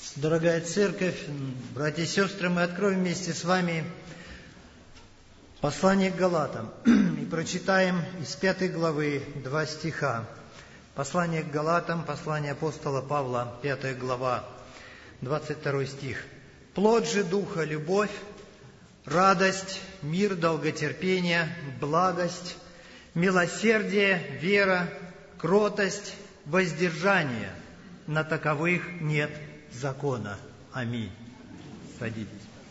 Дорогая Церковь, братья и сестры, мы откроем вместе с вами послание к Галатам и прочитаем из 5 главы 2 стиха. Послание к Галатам, послание апостола Павла, 5 глава, 22 стих. «Плод же Духа – любовь, радость, мир, долготерпение, благость, милосердие, вера, кротость, воздержание. На таковых нет закона». Аминь. Садитесь.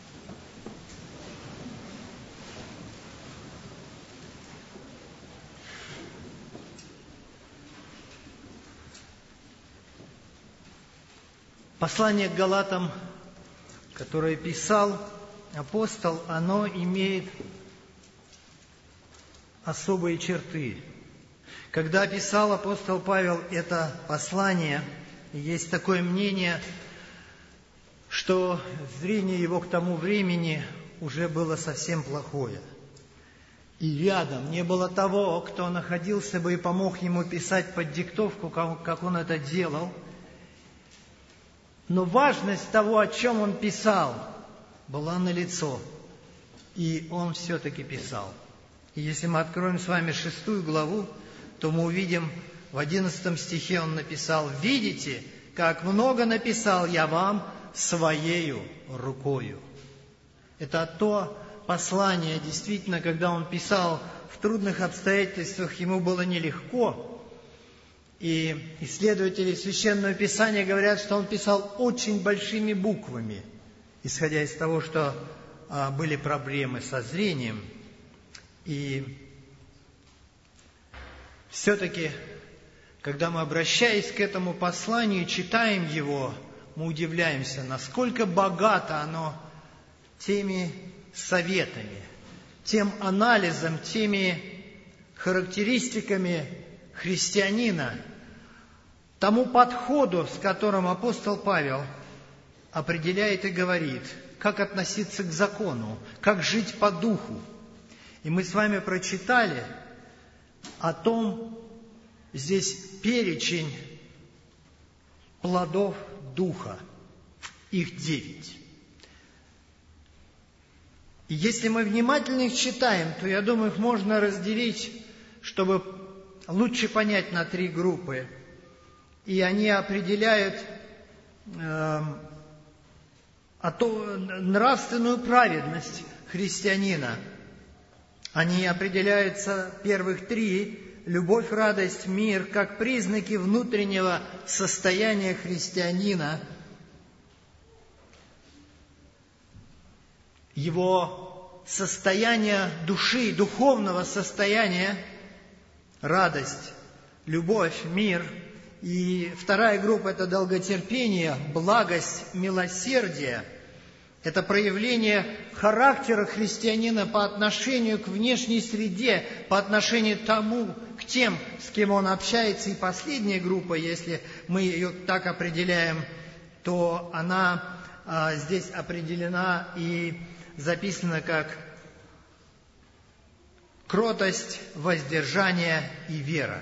Послание к Галатам, которое писал апостол, оно имеет особые черты. Когда писал апостол Павел это послание, есть такое мнение, что зрение его к тому времени уже было совсем плохое. И рядом не было того, кто находился бы и помог ему писать под диктовку, как он это делал. Но важность того, о чем он писал, была налицо. И он все-таки писал. И если мы откроем с вами 6 главу, то мы увидим, в 11 стихе он написал: «Видите, как много написал я вам своею рукою». Это то послание, действительно, когда он писал в трудных обстоятельствах, ему было нелегко. И исследователи Священного Писания говорят, что он писал очень большими буквами, исходя из того, что были проблемы со зрением. И все-таки, когда мы, обращаясь к этому посланию, читаем его, мы удивляемся, насколько богато оно теми советами, тем анализом, теми характеристиками христианина, тому подходу, с которым апостол Павел определяет и говорит, как относиться к закону, как жить по духу. И мы с вами прочитали о том, здесь перечень плодов Духа, их 9. И если мы внимательно их читаем, то, я думаю, их можно разделить, чтобы лучше понять, на 3 группы. И они определяют нравственную праведность христианина. Они определяются, первых 3, любовь, радость, мир, как признаки внутреннего состояния христианина, его состояние души, духовного состояния, радость, любовь, мир. И 2 группа – это долготерпение, благость, милосердие. Это проявление характера христианина по отношению к внешней среде, по отношению к тем, с кем он общается. И последняя группа, если мы ее так определяем, то она здесь определена и записана как кротость, воздержание и вера.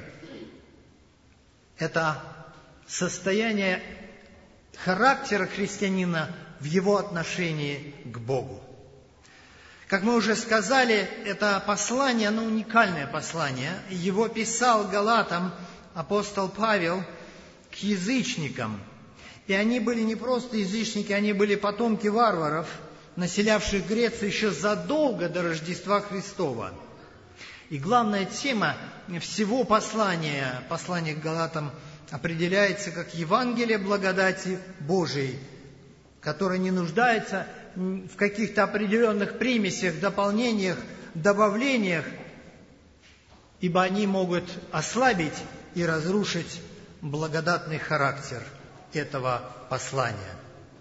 Это состояние характера христианина в его отношении к Богу. Как мы уже сказали, это послание, оно уникальное послание. Его писал Галатам апостол Павел к язычникам. И они были не просто язычники, они были потомки варваров, населявших Грецию еще задолго до Рождества Христова. И главная тема всего послания к Галатам, определяется как Евангелие благодати Божией, которое не нуждается в каких-то определенных примесях, дополнениях, добавлениях, ибо они могут ослабить и разрушить благодатный характер этого послания.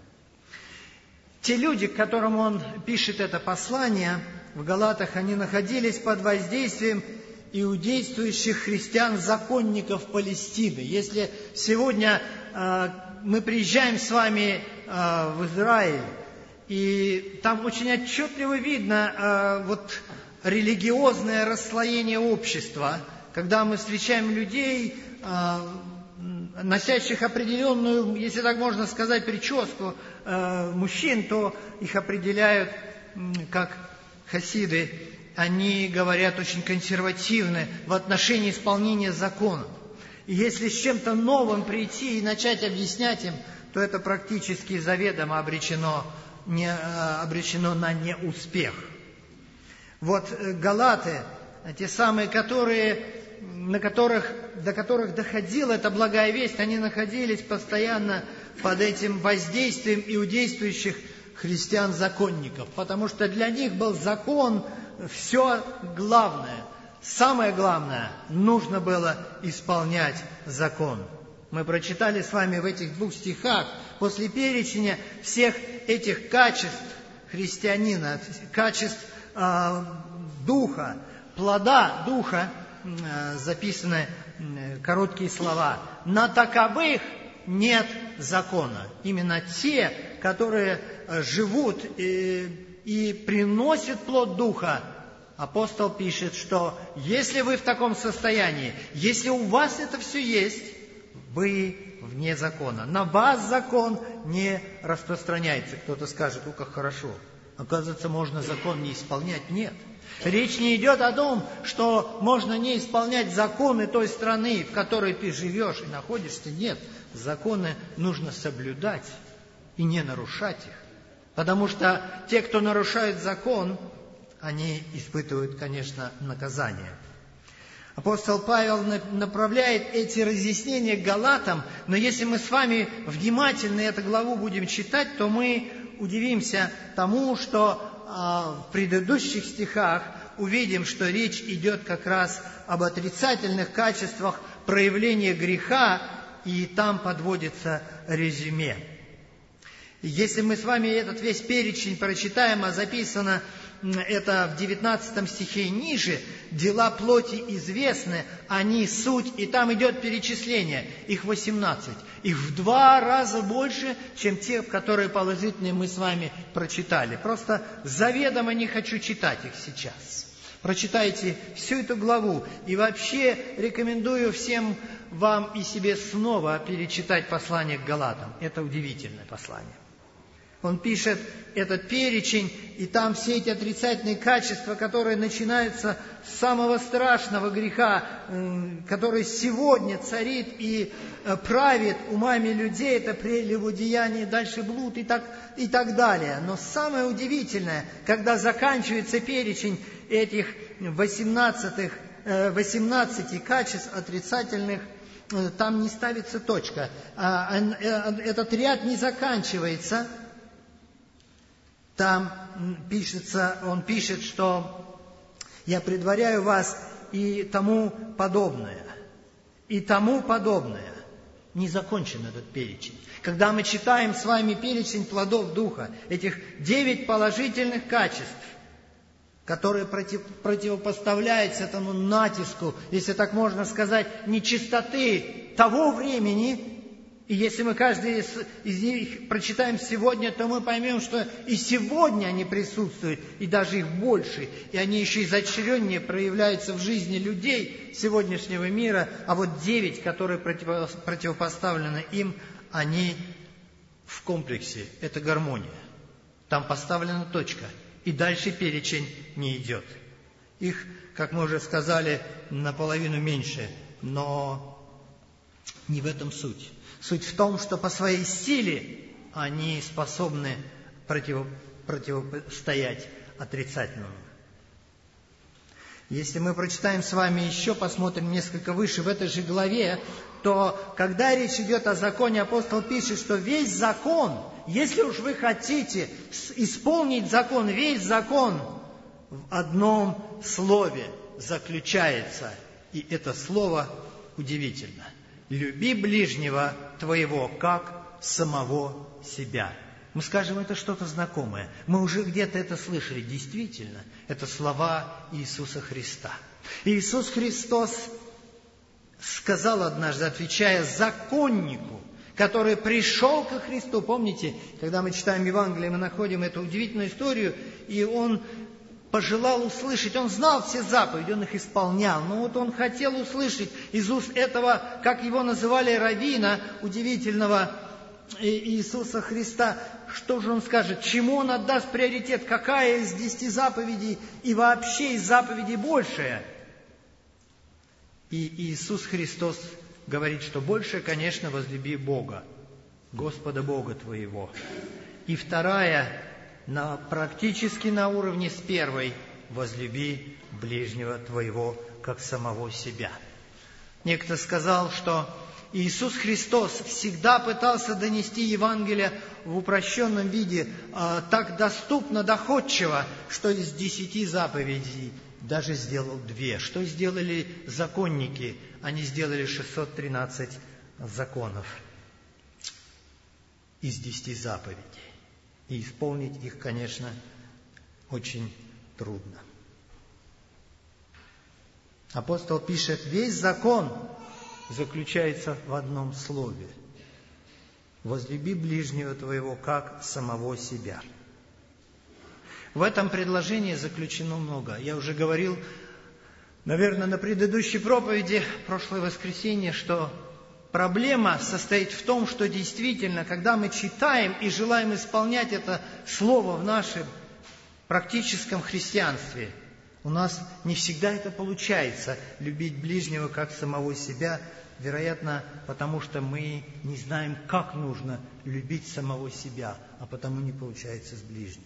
Те люди, к которым он пишет это послание в Галатах, они находились под воздействием иудействующих христиан-законников Палестины. Если сегодня мы приезжаем с вами в Израиль, и там очень отчетливо видно религиозное расслоение общества, когда мы встречаем людей носящих определенную, если так можно сказать, прическу мужчин, то их определяют как хасиды. Они говорят очень консервативны в отношении исполнения закона. И если с чем-то новым прийти и начать объяснять им, то это практически заведомо обречено на неуспех. Вот галаты, те самые, до которых доходила эта благая весть, они находились постоянно под этим воздействием иудействующих христиан-законников, потому что для них был закон все главное. Самое главное, нужно было исполнять закон. Мы прочитали с вами в этих 2 стихах, после перечня всех этих качеств христианина, качеств духа, плода духа, записаны короткие слова. На таковых нет закона. Именно те, которые живут и приносят плод духа. Апостол пишет, что если вы в таком состоянии, если у вас это все есть, вы вне закона. На вас закон не распространяется. Кто-то скажет, как хорошо. Оказывается, можно закон не исполнять. Нет. Речь не идет о том, что можно не исполнять законы той страны, в которой ты живешь и находишься. Нет. Законы нужно соблюдать и не нарушать их. Потому что те, кто нарушает закон, они испытывают, конечно, наказание. Апостол Павел направляет эти разъяснения к галатам, но если мы с вами внимательно эту главу будем читать, то мы удивимся тому, что в предыдущих стихах увидим, что речь идет как раз об отрицательных качествах проявления греха, и там подводится резюме. Если мы с вами этот весь перечень прочитаем, а записано это в 19 стихе и ниже, дела плоти известны, они суть, и там идет перечисление, их 18. Их в 2 раза больше, чем те, которые положительные мы с вами прочитали. Просто заведомо не хочу читать их сейчас. Прочитайте всю эту главу. И вообще рекомендую всем вам и себе снова перечитать послание к Галатам. Это удивительное послание. Он пишет этот перечень, и там все эти отрицательные качества, которые начинаются с самого страшного греха, который сегодня царит и правит умами людей, это прелюбодеяние, дальше блуд и так далее. Но самое удивительное, когда заканчивается перечень этих 18 качеств отрицательных, там не ставится точка. Этот ряд не заканчивается. Там он пишет, что «я предваряю вас и тому подобное». И тому подобное. Не закончен этот перечень. Когда мы читаем с вами перечень плодов Духа, этих 9 положительных качеств, которые противопоставляются этому натиску, если так можно сказать, нечистоты того времени. И если мы каждый из них прочитаем сегодня, то мы поймем, что и сегодня они присутствуют, и даже их больше. И они еще изощреннее проявляются в жизни людей сегодняшнего мира. А вот 9, которые противопоставлены им, они в комплексе. Это гармония. Там поставлена точка. И дальше перечень не идет. Их, как мы уже сказали, наполовину меньше. Но не в этом суть. Суть в том, что по своей силе они способны противостоять отрицательному. Если мы прочитаем с вами еще, посмотрим несколько выше в этой же главе, то когда речь идет о законе, апостол пишет, что весь закон, если уж вы хотите исполнить закон, весь закон в одном слове заключается. И это слово удивительно. «Люби ближнего твоего, как самого себя». Мы скажем, это что-то знакомое. Мы уже где-то это слышали. Действительно, это слова Иисуса Христа. Иисус Христос сказал однажды, отвечая законнику, который пришел ко Христу. Помните, когда мы читаем Евангелие, мы находим эту удивительную историю, и он пожелал услышать, он знал все заповеди, он их исполнял, но вот он хотел услышать из уст этого, как его называли, раввина, удивительного Иисуса Христа, что же он скажет, чему он отдаст приоритет, какая из 10 заповедей и вообще из заповедей большая. И Иисус Христос говорит, что большее, конечно, возлюби Бога, Господа Бога твоего. И вторая, практически на уровне с первой, возлюби ближнего твоего, как самого себя. Некто сказал, что Иисус Христос всегда пытался донести Евангелие в упрощенном виде, так доступно, доходчиво, что из 10 заповедей даже сделал 2. Что сделали законники? Они сделали 613 законов из 10 заповедей. И исполнить их, конечно, очень трудно. Апостол пишет, весь закон заключается в одном слове. Возлюби ближнего твоего, как самого себя. В этом предложении заключено много. Я уже говорил, наверное, на предыдущей проповеди, прошлое воскресенье, что проблема состоит в том, что действительно, когда мы читаем и желаем исполнять это слово в нашем практическом христианстве, у нас не всегда это получается, любить ближнего как самого себя, вероятно, потому что мы не знаем, как нужно любить самого себя, а потому не получается с ближним.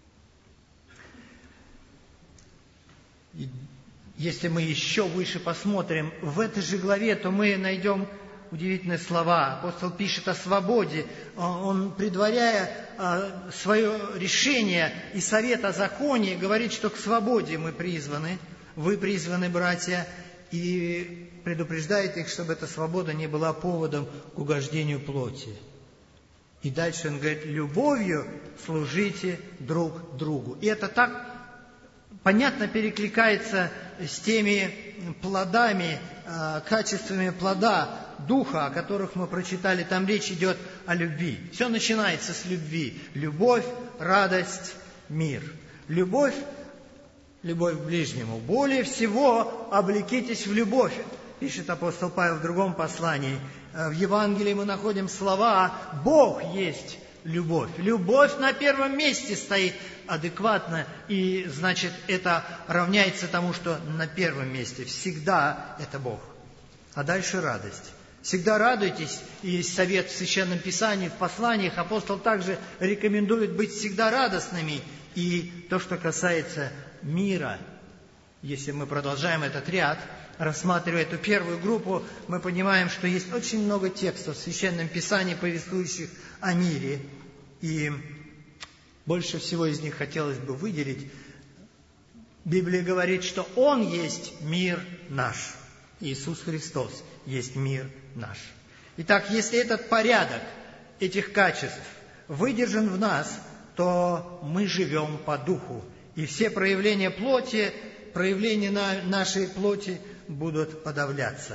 И если мы еще выше посмотрим в этой же главе, то мы найдем удивительные слова. Апостол пишет о свободе. Он, предваряя свое решение и совет о законе, говорит, что к свободе мы призваны, вы призваны, братья, и предупреждает их, чтобы эта свобода не была поводом к угождению плоти. И дальше он говорит, любовью служите друг другу. И это так понятно перекликается с теми плодами, качествами плода Духа, о которых мы прочитали. Там речь идет о любви. Все начинается с любви. Любовь, радость, мир. Любовь к ближнему. Более всего облекитесь в любовь, пишет апостол Павел в другом послании. В Евангелии мы находим слова «Бог есть любовь». Любовь на первом месте стоит адекватно, и, значит, это равняется тому, что на первом месте всегда это Бог. А дальше радость. Всегда радуйтесь, и есть совет в Священном Писании, в посланиях. Апостол также рекомендует быть всегда радостными. И то, что касается мира, если мы продолжаем этот ряд, рассматривая эту первую группу, мы понимаем, что есть очень много текстов в Священном Писании, повествующих о мире. И больше всего из них хотелось бы выделить. Библия говорит, что Он есть мир наш. Иисус Христос есть мир наш. Итак, если этот порядок этих качеств выдержан в нас, то мы живем по духу. И все проявления плоти, проявления нашей плоти будут подавляться.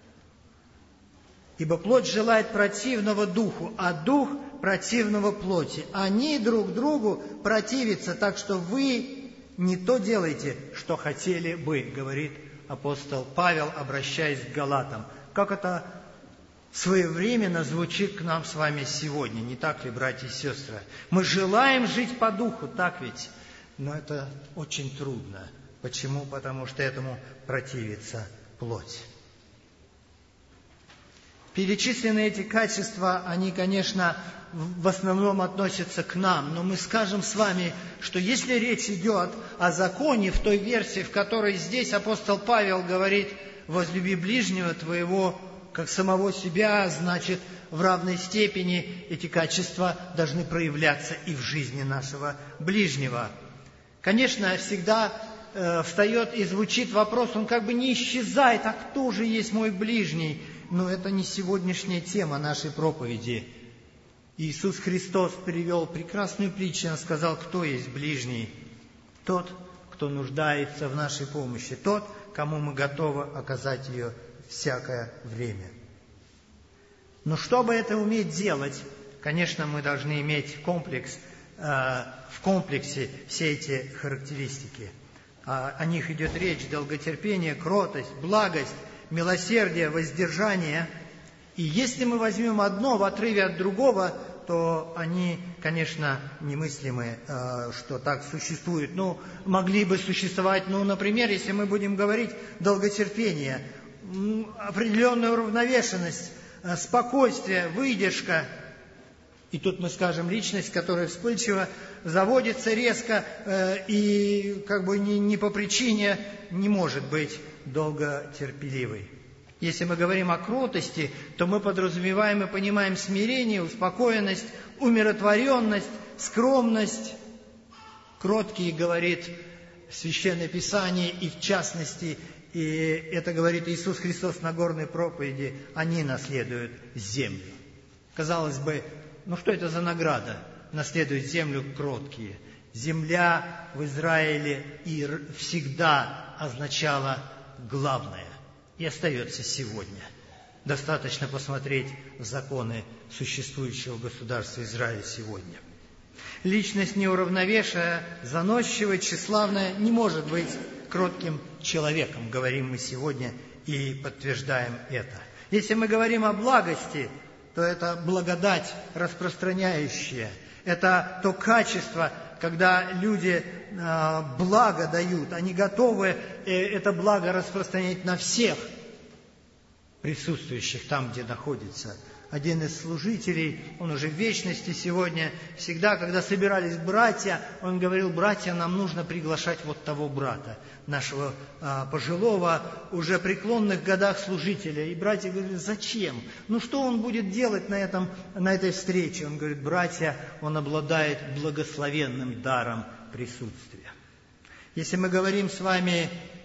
Ибо плоть желает противного духу, а дух противного плоти. Они друг другу противятся, так что вы не то делаете, что хотели бы, говорит апостол Павел, обращаясь к Галатам. Как это своевременно звучит к нам с вами сегодня, не так ли, братья и сестры? Мы желаем жить по духу, так ведь? Но это очень трудно. Почему? Потому что этому противится плоть. Перечисленные эти качества, они, конечно, в основном относятся к нам, но мы скажем с вами, что если речь идет о законе в той версии, в которой здесь апостол Павел говорит «возлюби ближнего твоего, как самого себя», значит, в равной степени эти качества должны проявляться и в жизни нашего ближнего. Конечно, всегда встает и звучит вопрос, он как бы не исчезает, а кто же есть мой ближний? Но это не сегодняшняя тема нашей проповеди. Иисус Христос привел прекрасную притчу, Он сказал, кто есть ближний? Тот, кто нуждается в нашей помощи, тот, кому мы готовы оказать ее всякое время. Но чтобы это уметь делать, конечно, мы должны иметь в комплексе все эти характеристики. о них идет речь: долготерпение, кротость, благость, милосердие, воздержание. И если мы возьмем одно в отрыве от другого, то они, конечно, немыслимы, что так существует. Могли бы существовать, например, если мы будем говорить долготерпение, определенная уравновешенность, спокойствие, выдержка. И тут мы скажем, личность, которая вспыльчива, заводится резко и не по причине не может быть долготерпеливой. Если мы говорим о кротости, то мы подразумеваем и понимаем смирение, успокоенность, умиротворенность, скромность. Кроткие, говорит Священное Писание, и в частности, и это говорит Иисус Христос на горной проповеди, они наследуют землю. Казалось бы, что это за награда? Наследуют землю кроткие. Земля в Израиле и всегда означала главное. И остается сегодня. Достаточно посмотреть в законы существующего государства Израиля сегодня. Личность неуравновешенная, заносчивая, тщеславная не может быть кротким человеком, говорим мы сегодня и подтверждаем это. Если мы говорим о благости, то это благодать распространяющая. Это то качество, когда люди благо дают, они готовы это благо распространять на всех присутствующих там, где находится. Один из служителей, он уже в вечности сегодня, всегда, когда собирались братья, он говорил: братья, нам нужно приглашать вот того брата, нашего пожилого, уже преклонных годах служителя. И братья говорили: зачем? Что он будет делать на этой встрече? Он говорит: братья, он обладает благословенным даром присутствия. Если мы говорим с вами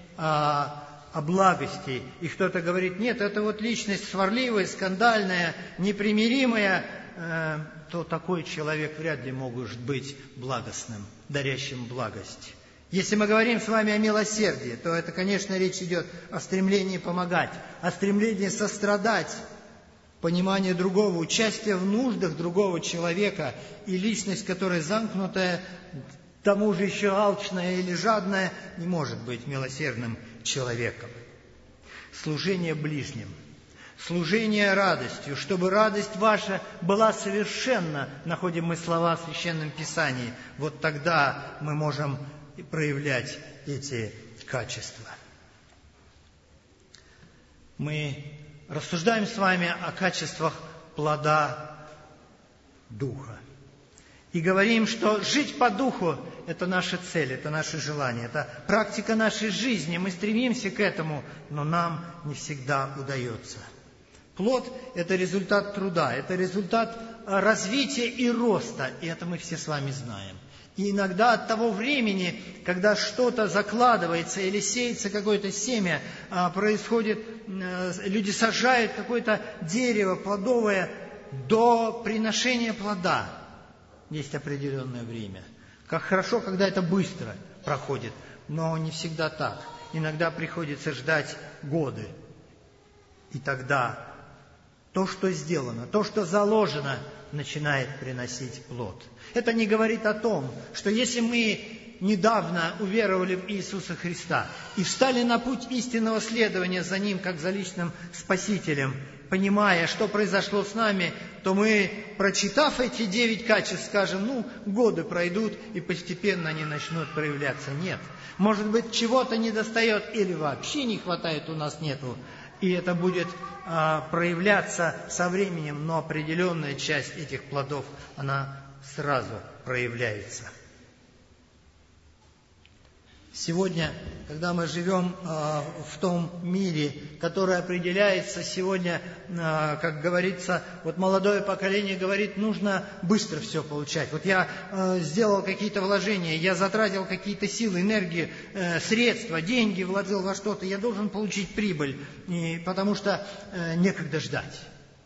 о благости, и кто-то говорит: нет, это личность сварливая, скандальная, непримиримая, то такой человек вряд ли может быть благостным, дарящим благость. Если мы говорим с вами о милосердии, то это, конечно, речь идет о стремлении помогать, о стремлении сострадать, понимание другого, участие в нуждах другого человека, и личность, которая замкнутая, к тому же еще алчная или жадная, не может быть милосердным человеком. Служение ближним, служение радостью, чтобы радость ваша была совершенна, находим мы слова в Священном Писании, вот тогда мы можем проявлять эти качества. Мы рассуждаем с вами о качествах плода Духа. И говорим, что жить по Духу – это наша цель, это наше желание, это практика нашей жизни. Мы стремимся к этому, но нам не всегда удается. Плод – это результат труда, это результат развития и роста, и это мы все с вами знаем. И иногда от того времени, когда что-то закладывается или сеется какое-то семя, происходит, люди сажают какое-то дерево плодовое до приношения плода. Есть определенное время. Как хорошо, когда это быстро проходит, но не всегда так. Иногда приходится ждать годы. И тогда то, что сделано, то, что заложено, начинает приносить плод. Это не говорит о том, что если мы недавно уверовали в Иисуса Христа и встали на путь истинного следования за Ним, как за личным Спасителем, понимая, что произошло с нами, то мы, прочитав эти 9 качеств, скажем, годы пройдут, и постепенно они начнут проявляться. Нет. Может быть, чего-то недостает или вообще не хватает, у нас нету. И это будет проявляться со временем, но определенная часть этих плодов, она сразу проявляется. Сегодня, когда мы живем в том мире, который определяется сегодня, как говорится, молодое поколение говорит, нужно быстро все получать. Я сделал какие-то вложения, я затратил какие-то силы, энергию, средства, деньги вложил во что-то, я должен получить прибыль, потому что некогда ждать.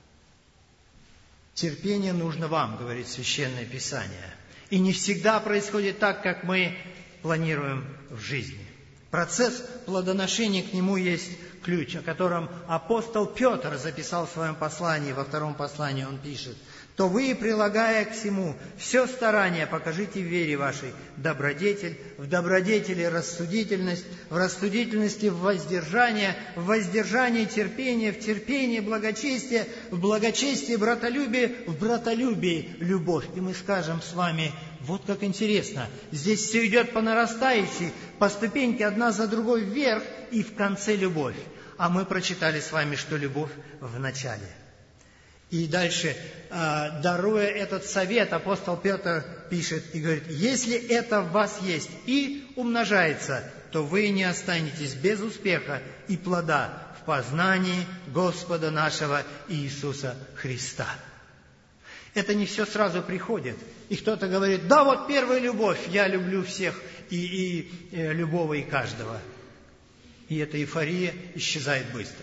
Терпение нужно вам, говорит Священное Писание. И не всегда происходит так, как мы планируем в жизни. Процесс плодоношения, к нему есть ключ, о котором апостол Петр записал в своем послании, во 2 послании он пишет: то вы, прилагая к всему все старание, покажите в вере вашей добродетель, в добродетели рассудительность, в рассудительности воздержание, в воздержании терпение, в терпении благочестие, в благочестии братолюбие, в братолюбии любовь. И мы скажем с вами, вот как интересно, здесь все идет по нарастающей, по ступеньке одна за другой вверх, и в конце любовь. А мы прочитали с вами, что любовь в начале. И дальше, даруя этот совет, апостол Петр пишет и говорит: если это в вас есть и умножается, то вы не останетесь без успеха и плода в познании Господа нашего Иисуса Христа. Это не все сразу приходит. И кто-то говорит: да, вот первая любовь, я люблю всех и любого и каждого. И эта эйфория исчезает быстро.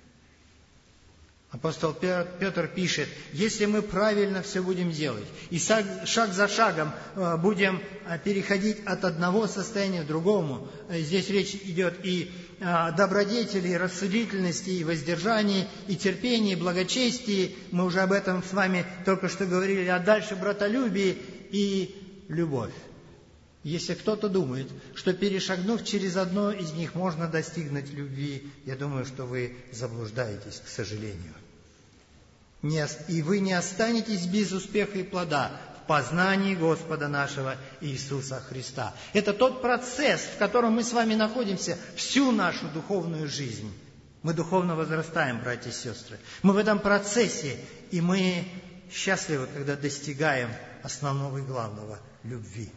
Апостол Петр пишет: если мы правильно все будем делать, и шаг за шагом будем переходить от одного состояния к другому, здесь речь идет и о добродетели, и рассудительности, и воздержании, и терпении, и благочестии, мы уже об этом с вами только что говорили, а дальше братолюбие и любовь. Если кто-то думает, что перешагнув через одно из них можно достигнуть любви, я думаю, что вы заблуждаетесь, к сожалению. И вы не останетесь без успеха и плода в познании Господа нашего Иисуса Христа. Это тот процесс, в котором мы с вами находимся всю нашу духовную жизнь. Мы духовно возрастаем, братья и сестры. Мы в этом процессе, и мы счастливы, когда достигаем основного и главного – любви.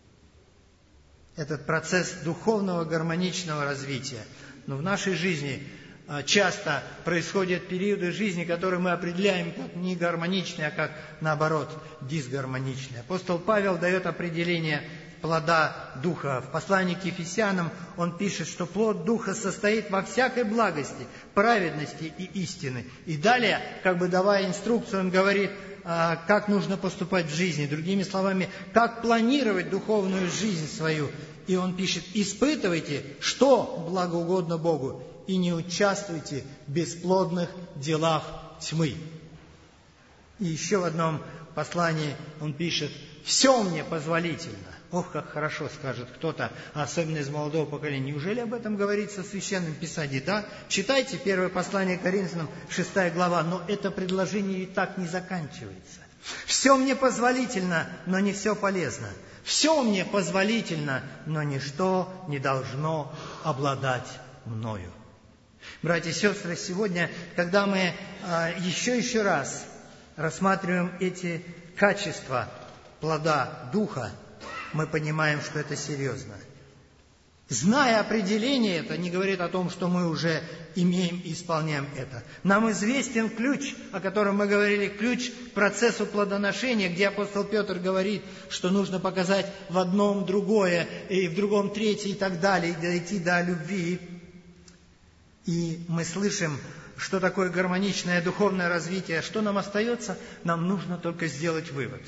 Этот процесс духовного гармоничного развития. Но в нашей жизни часто происходят периоды жизни, которые мы определяем как не гармоничные, а как, наоборот, дисгармоничные. Апостол Павел дает определение плода Духа. В послании к Ефесянам он пишет, что плод Духа состоит во всякой благости, праведности и истины. И далее, как бы давая инструкцию, он говорит, как нужно поступать в жизни. Другими словами, как планировать духовную жизнь свою. И он пишет: испытывайте, что благоугодно Богу, и не участвуйте в бесплодных делах тьмы. И еще в одном послании он пишет: все мне позволительно. Ох, как хорошо, скажет кто-то, особенно из молодого поколения. Неужели об этом говорится в Священном Писании? Да, читайте первое послание к Коринфянам, 6 глава, но это предложение и так не заканчивается. Все мне позволительно, но не все полезно. Все мне позволительно, но ничто не должно обладать мною. Братья и сестры, сегодня, когда мы еще раз рассматриваем эти качества плода Духа, мы понимаем, что это серьезно. Зная определение, это не говорит о том, что мы уже имеем и исполняем это. Нам известен ключ, о котором мы говорили, ключ к процессу плодоношения, где апостол Петр говорит, что нужно показать в одном другое, и в другом третье, и так далее, и дойти до любви. И мы слышим, что такое гармоничное духовное развитие. Что нам остается? Нам нужно только сделать вывод.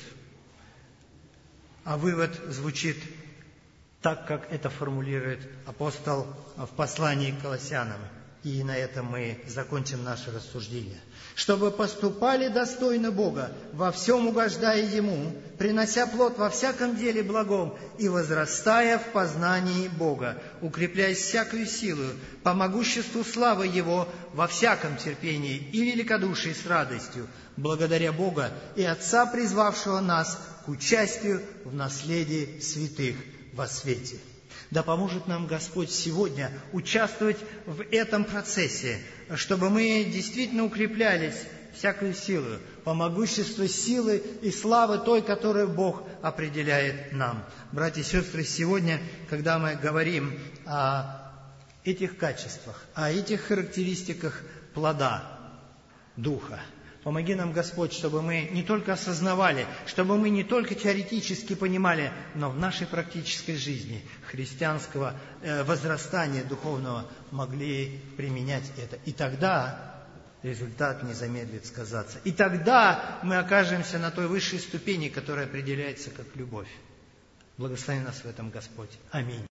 А вывод звучит так, как это формулирует апостол в послании к Колоссянам. И на этом мы закончим наше рассуждение. Чтобы поступали достойно Бога, во всем угождая Ему, принося плод во всяком деле благом и возрастая в познании Бога, укрепляясь всякою силою, по могуществу славы Его во всяком терпении и великодушии с радостью, благодаря Бога и Отца, призвавшего нас к участию в наследии святых во свете. Да поможет нам Господь сегодня участвовать в этом процессе, чтобы мы действительно укреплялись всякой силой, по могуществу силы и славы той, которую Бог определяет нам. Братья и сестры, сегодня, когда мы говорим о этих качествах, о этих характеристиках плода Духа, помоги нам, Господь, чтобы мы не только осознавали, чтобы мы не только теоретически понимали, но в нашей практической жизни христианского возрастания духовного могли применять это. И тогда результат не замедлит сказаться. И тогда мы окажемся на той высшей ступени, которая определяется как любовь. Благослови нас в этом, Господь. Аминь.